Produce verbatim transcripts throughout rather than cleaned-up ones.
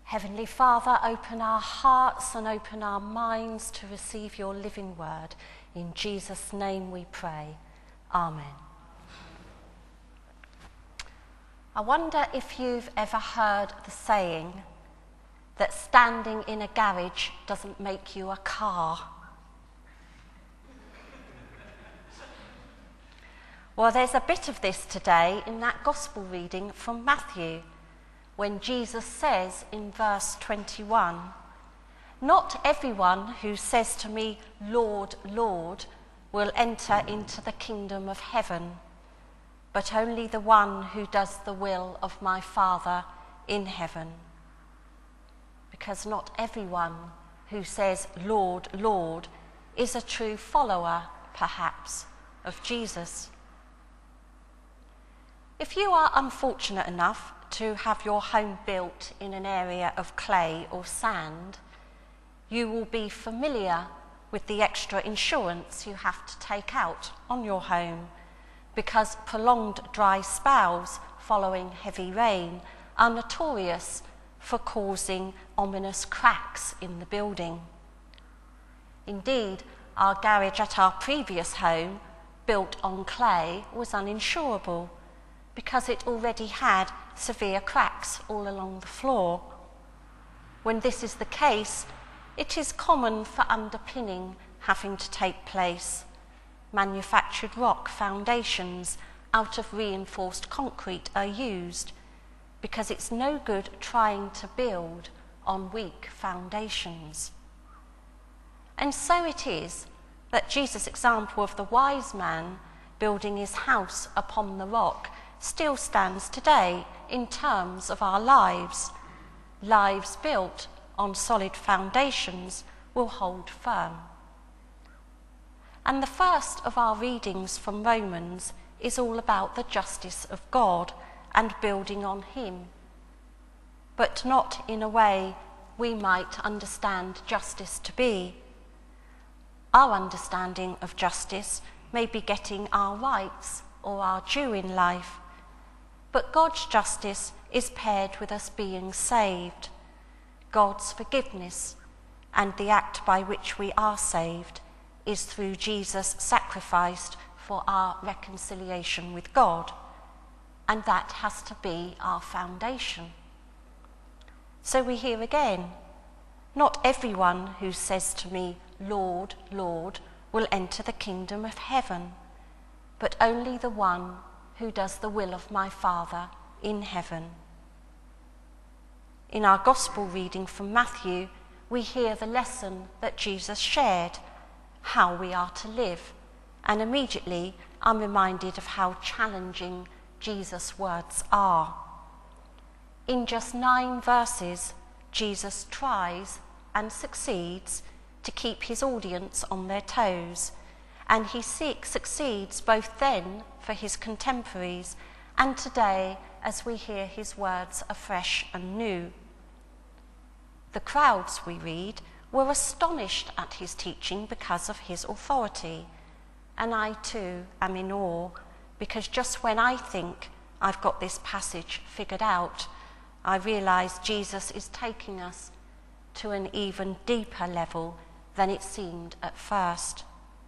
Heavenly Father, open our hearts and open our minds to receive your living word. In Jesus' name we pray. Amen. I wonder if you've ever heard the saying that standing in a garage doesn't make you a car. Well, there's a bit of this today in that gospel reading from Matthew, when Jesus says in verse twenty-one, "Not everyone who says to me, 'Lord, Lord,' will enter into the kingdom of heaven, but only the one who does the will of my Father in heaven." Because not everyone who says, "Lord, Lord," is a true follower, perhaps, of Jesus. If you are unfortunate enough to have your home built in an area of clay or sand, you will be familiar with the extra insurance you have to take out on your home, because prolonged dry spells following heavy rain are notorious for causing ominous cracks in the building. Indeed, our garage at our previous home, built on clay, was uninsurable because it already had severe cracks all along the floor. When this is the case, it is common for underpinning having to take place. Manufactured rock foundations out of reinforced concrete are used because it's no good trying to build on weak foundations. And so it is that Jesus' example of the wise man building his house upon the rock still stands today in terms of our lives. Lives built on solid foundations will hold firm. And the first of our readings from Romans is all about the justice of God and building on him, but not in a way we might understand justice to be. Our understanding of justice may be getting our rights or our due in life, but God's justice is paired with us being saved. God's forgiveness and the act by which we are saved is through Jesus sacrificed for our reconciliation with God, and that has to be our foundation. So we hear again, not everyone who says to me, "Lord, Lord," will enter the kingdom of heaven, but only the one who does the will of my Father in heaven. In our gospel reading from Matthew, we hear the lesson that Jesus shared, how we are to live, and immediately I'm reminded of how challenging Jesus' words are. In just nine verses, Jesus tries and succeeds to keep his audience on their toes, and he seeks, succeeds both then for his contemporaries and today as we hear his words afresh and new. The crowds, we read, were astonished at his teaching because of his authority, and I too am in awe, because just when I think I've got this passage figured out, I realise Jesus is taking us to an even deeper level than it seemed at first.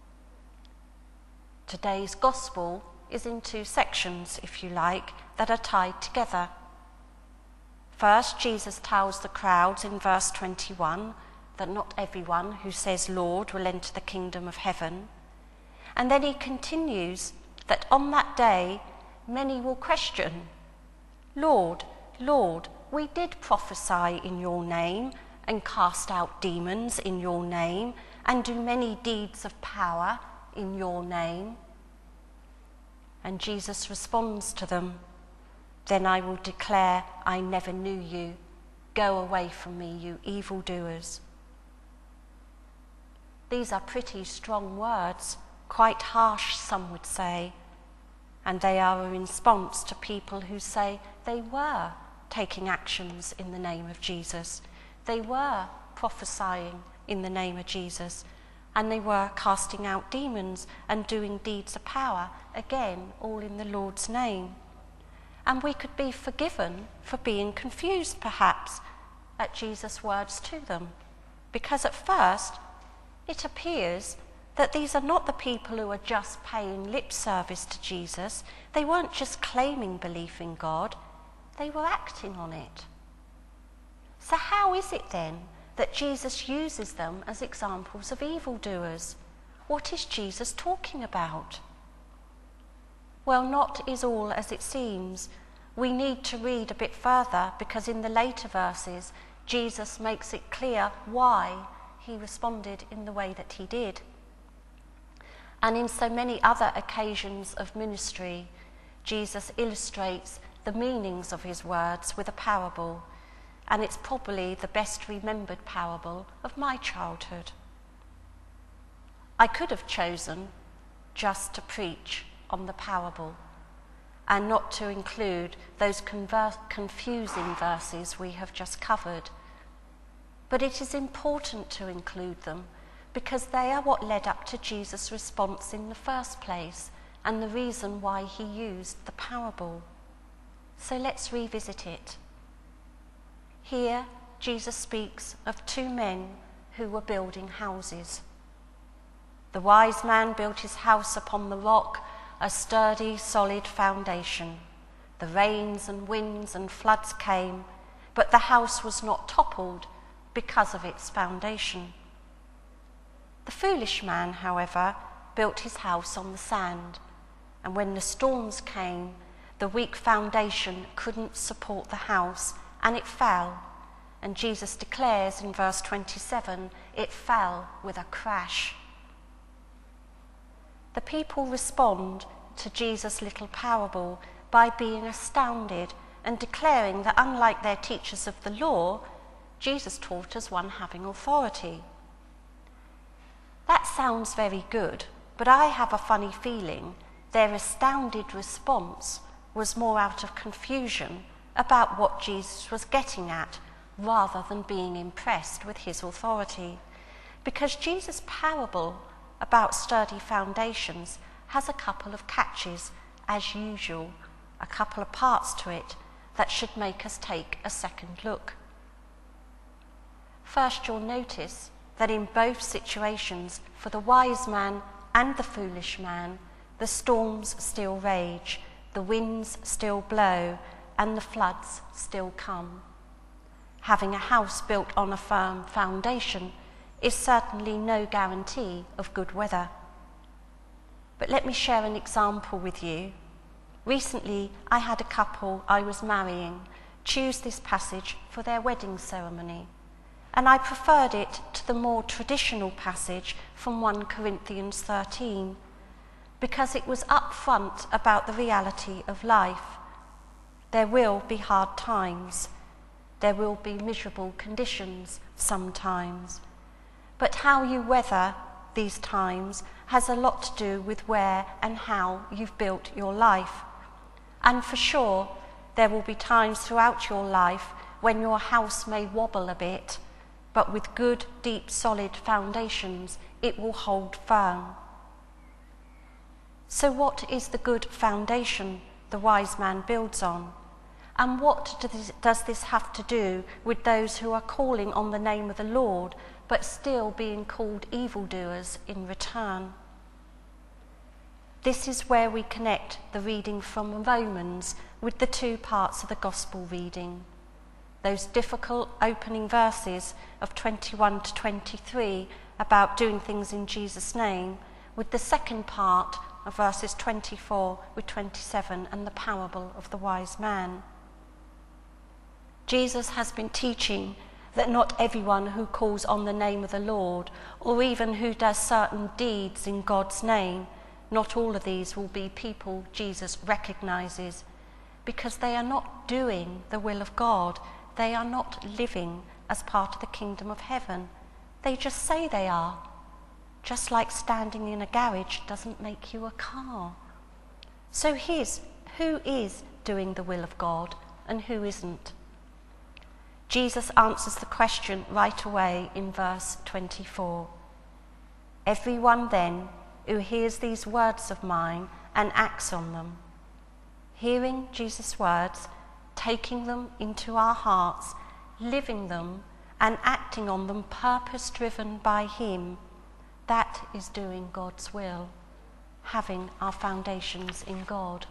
Today's gospel is in two sections, if you like, that are tied together. First, Jesus tells the crowds in verse twenty-one that not everyone who says Lord will enter the kingdom of heaven. And then he continues that on that day many will question, "Lord, Lord, we did prophesy in your name and cast out demons in your name and do many deeds of power in your name." And Jesus responds to them, "Then I will declare, I never knew you. Go away from me, you evildoers." These are pretty strong words, quite harsh, some would say, and they are a response to people who say they were taking actions in the name of Jesus. They were prophesying in the name of Jesus, and they were casting out demons and doing deeds of power, again, all in the Lord's name. And we could be forgiven for being confused, perhaps, at Jesus' words to them, because at first it appears that these are not the people who are just paying lip service to Jesus. They weren't just claiming belief in God, they were acting on it. So how is it then that Jesus uses them as examples of evildoers? What is Jesus talking about? Well, not is all as it seems. We need to read a bit further, because in the later verses, Jesus makes it clear why he responded in the way that he did. And in so many other occasions of ministry, Jesus illustrates the meanings of his words with a parable, and it's probably the best remembered parable of my childhood. I could have chosen just to preach on the parable and not to include those conver- confusing verses we have just covered. But it is important to include them because they are what led up to Jesus' response in the first place and the reason why he used the parable. So let's revisit it. Here, Jesus speaks of two men who were building houses. The wise man built his house upon the rock, a sturdy, solid foundation. The rains and winds and floods came, but the house was not toppled because of its foundation. The foolish man, however, built his house on the sand, and when the storms came, the weak foundation couldn't support the house, and it fell. And Jesus declares in verse twenty-seven, it fell with a crash. The people respond to Jesus' little parable by being astounded and declaring that unlike their teachers of the law, Jesus taught as one having authority. That sounds very good, but I have a funny feeling their astounded response was more out of confusion about what Jesus was getting at rather than being impressed with his authority. Because Jesus' parable about sturdy foundations has a couple of catches, as usual, a couple of parts to it that should make us take a second look. First, you'll notice that in both situations, for the wise man and the foolish man, the storms still rage, the winds still blow, and the floods still come. Having a house built on a firm foundation is certainly no guarantee of good weather. But let me share an example with you. Recently, I had a couple I was marrying choose this passage for their wedding ceremony, and I preferred it to the more traditional passage from First Corinthians thirteen, because it was upfront about the reality of life. There will be hard times. There will be miserable conditions sometimes. But how you weather these times has a lot to do with where and how you've built your life. And for sure, there will be times throughout your life when your house may wobble a bit, but with good, deep, solid foundations, it will hold firm. So what is the good foundation the wise man builds on? And what does this have to do with those who are calling on the name of the Lord, but still being called evildoers in return? This is where we connect the reading from Romans with the two parts of the Gospel reading. Those difficult opening verses of twenty-one to twenty-three about doing things in Jesus' name, with the second part of verses twenty-four with twenty-seven and the parable of the wise man. Jesus has been teaching that not everyone who calls on the name of the Lord, or even who does certain deeds in God's name, not all of these will be people Jesus recognizes, because they are not doing the will of God. They are not living as part of the kingdom of heaven. They just say they are. Just like standing in a garage doesn't make you a car. So here's who is doing the will of God and who isn't. Jesus answers the question right away in verse twenty-four. Everyone then who hears these words of mine and acts on them. Hearing Jesus' words, taking them into our hearts, living them and acting on them purpose-driven by him, that is doing God's will, having our foundations in God.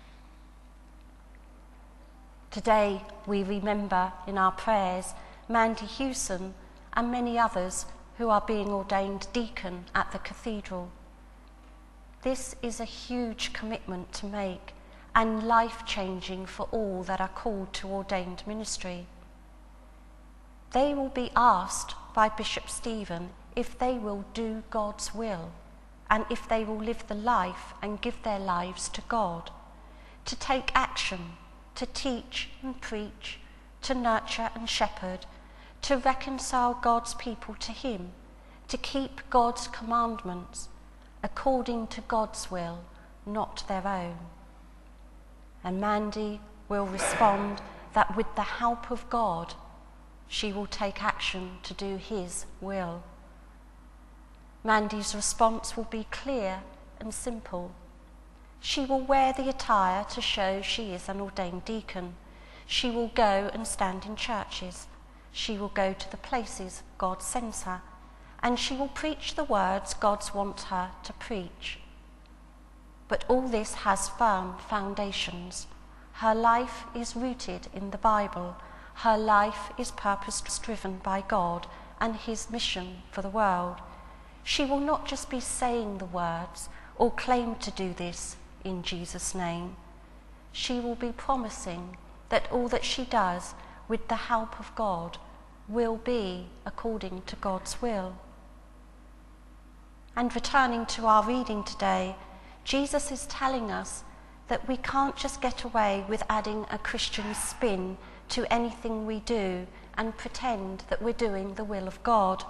Today we remember in our prayers Mandy Hewson and many others who are being ordained deacon at the cathedral. This is a huge commitment to make and life-changing for all that are called to ordained ministry. They will be asked by Bishop Stephen if they will do God's will and if they will live the life and give their lives to God, to take action, to teach and preach, to nurture and shepherd, to reconcile God's people to him, to keep God's commandments according to God's will, not their own. And Mandy will respond that with the help of God, she will take action to do his will. Mandy's response will be clear and simple. She will wear the attire to show she is an ordained deacon. She will go and stand in churches. She will go to the places God sends her, and she will preach the words God wants her to preach. But all this has firm foundations. Her life is rooted in the Bible. Her life is purpose-driven by God and his mission for the world. She will not just be saying the words or claim to do this in Jesus' name. She will be promising that all that she does with the help of God will be according to God's will. And returning to our reading today, Jesus is telling us that we can't just get away with adding a Christian spin to anything we do and pretend that we're doing the will of God.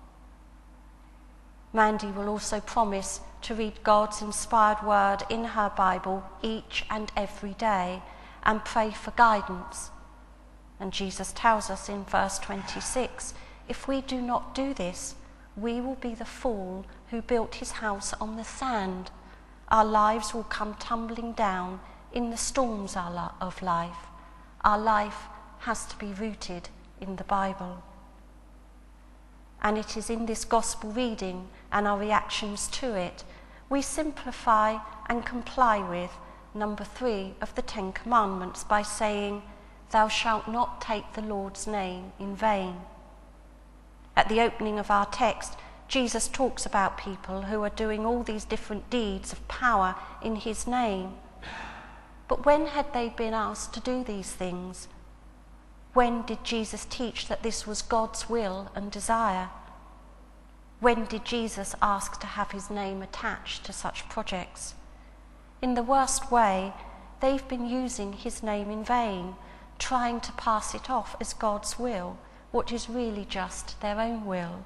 Mandy will also promise to read God's inspired word in her Bible each and every day and pray for guidance. And Jesus tells us in verse twenty-six, if we do not do this, we will be the fool who built his house on the sand. Our lives will come tumbling down in the storms of life. Our life has to be rooted in the Bible. And it is in this gospel reading and our reactions to it, we simplify and comply with number three of the Ten Commandments by saying, "Thou shalt not take the Lord's name in vain." At the opening of our text, Jesus talks about people who are doing all these different deeds of power in his name. But when had they been asked to do these things? When did Jesus teach that this was God's will and desire? When did Jesus ask to have his name attached to such projects? In the worst way, they've been using his name in vain, trying to pass it off as God's will, what is really just their own will.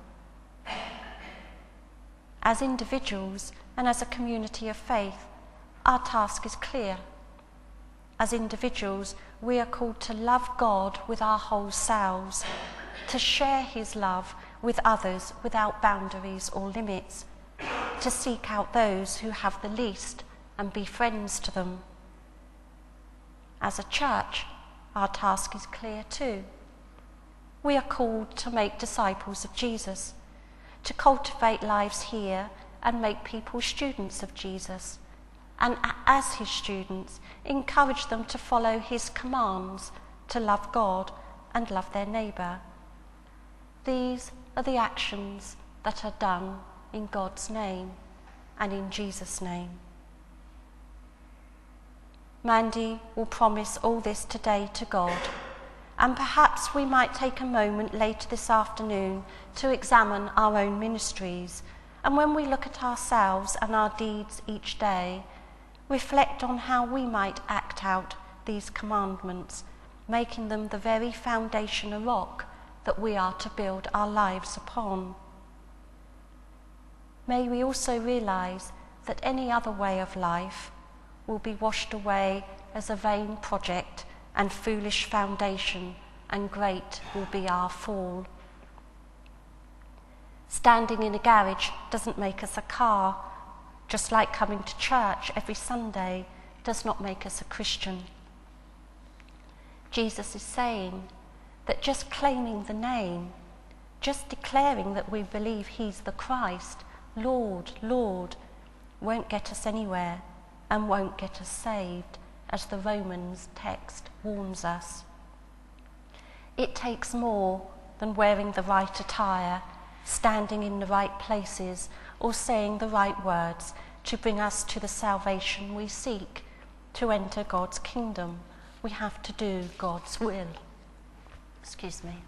As individuals and as a community of faith, our task is clear. As individuals, we are called to love God with our whole selves, to share his love with others without boundaries or limits, to seek out those who have the least and be friends to them. As a church, our task is clear too. We are called to make disciples of Jesus, to cultivate lives here and make people students of Jesus, and as his students, encourage them to follow his commands, to love God and love their neighbour. These are the actions that are done in God's name and in Jesus' name. Mandy will promise all this today to God, and perhaps we might take a moment later this afternoon to examine our own ministries, and when we look at ourselves and our deeds each day, reflect on how we might act out these commandments, making them the very foundation and rock that we are to build our lives upon. May we also realise that any other way of life will be washed away as a vain project and foolish foundation, and great will be our fall. Standing in a garage doesn't make us a car, just like coming to church every Sunday does not make us a Christian. Jesus is saying that just claiming the name, just declaring that we believe he's the Christ, Lord, Lord, won't get us anywhere and won't get us saved, as the Romans text warns us. It takes more than wearing the right attire, standing in the right places, or saying the right words to bring us to the salvation we seek. To enter God's kingdom, we have to do God's will. Excuse me.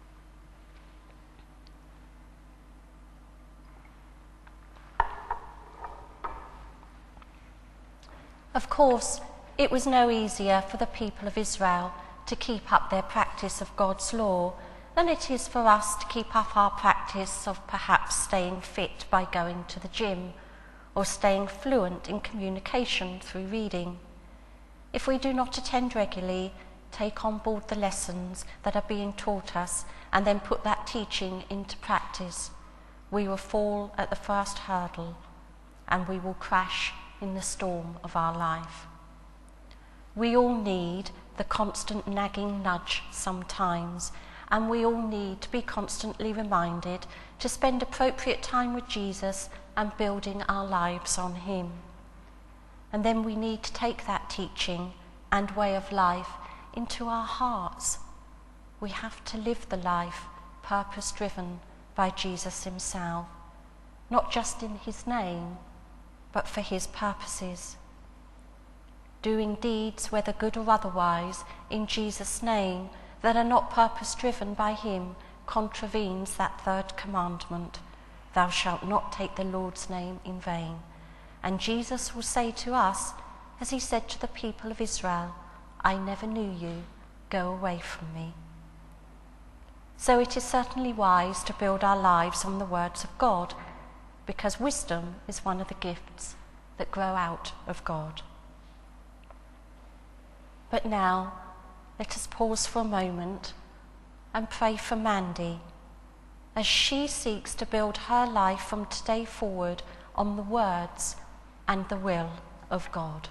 Of course, it was no easier for the people of Israel to keep up their practice of God's law than it is for us to keep up our practice of perhaps staying fit by going to the gym, or staying fluent in communication through reading. If we do not attend regularly, take on board the lessons that are being taught us, and then put that teaching into practice, we will fall at the first hurdle, and we will crash in the storm of our life. We all need the constant nagging nudge sometimes, and we all need to be constantly reminded to spend appropriate time with Jesus and building our lives on him. And then we need to take that teaching and way of life into our hearts. We have to live the life purpose-driven by Jesus himself, not just in his name, but for his purposes. Doing deeds, whether good or otherwise, in Jesus' name, that are not purpose-driven by him, contravenes that third commandment: thou shalt not take the Lord's name in vain. And Jesus will say to us, as he said to the people of Israel, I never knew you, go away from me. So it is certainly wise to build our lives on the words of God, because wisdom is one of the gifts that grow out of God. But now, let us pause for a moment and pray for Mandy, as she seeks to build her life from today forward on the words and the will of God.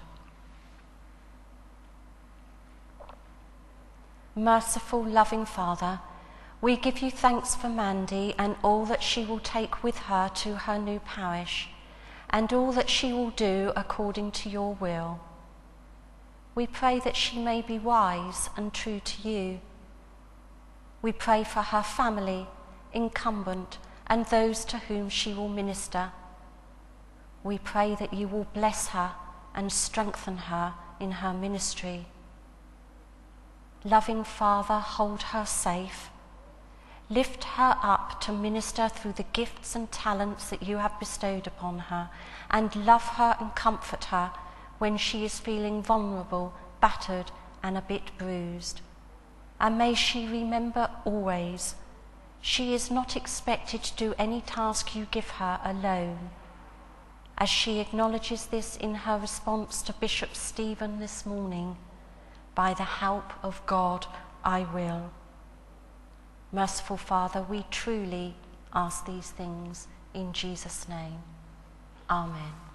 Merciful, loving Father, we give you thanks for Mandy and all that she will take with her to her new parish, and all that she will do according to your will. We pray that she may be wise and true to you. We pray for her family, incumbent, and those to whom she will minister. We pray that you will bless her and strengthen her in her ministry. Loving Father, hold her safe. Lift her up to minister through the gifts and talents that you have bestowed upon her, and love her and comfort her when she is feeling vulnerable, battered, and a bit bruised. And may she remember always, she is not expected to do any task you give her alone. As she acknowledges this in her response to Bishop Stephen this morning, by the help of God, I will. Merciful Father, we truly ask these things in Jesus' name. Amen.